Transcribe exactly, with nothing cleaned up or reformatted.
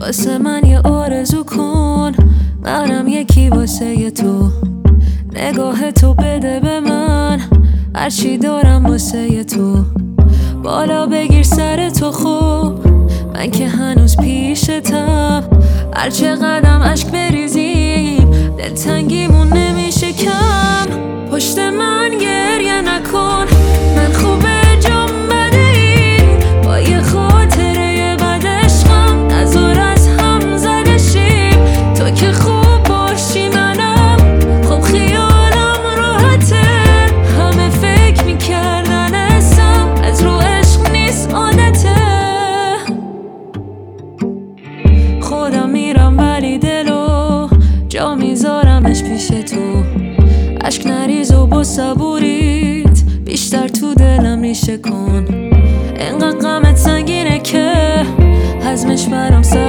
واسه من یه آرزو کن، منم یکی واسه تو. نگاه تو بده به من، هرچی دارم واسه تو. بالا بگیر سر تو خوب، من که هنوز پیشتم. هر چه قدم عشق بریزیم، دلتنگیمون نمیشه کم. پشت من گریه نکن، من خوبه جام بده این. با یه خاطره بد عشقم نذار از هم زده شیم. تو که خوب باشی منم خب خیالم راحته. همه فکر میکردن اسم از رو عشق نیست عادته. خودم میرم ولی دلو جا میذارمش پیش تو. عشق نریز و با صبوریت بیشتر تو دلم ریشه کن. اینقدر غمت سنگینه که هضمش برام سخته.